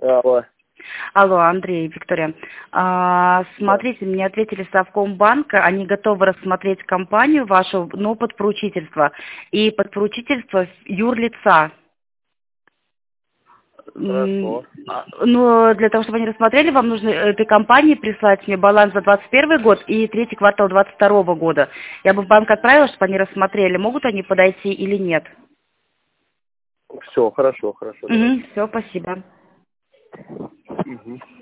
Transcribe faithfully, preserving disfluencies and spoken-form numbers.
Алло. Алло, Андрей, Виктория. А, смотрите, мне ответили Совкомбанка, они готовы рассмотреть компанию вашу, но под поручительство. И под поручительство юрлица. М, Хорошо. а, Но для того, чтобы они рассмотрели, вам нужно этой компании прислать мне баланс за двадцать первый год и третий квартал двадцать второго года. Я бы в банк отправила, чтобы они рассмотрели, могут они подойти или нет. Все, хорошо, хорошо. Угу, все, спасибо. Угу.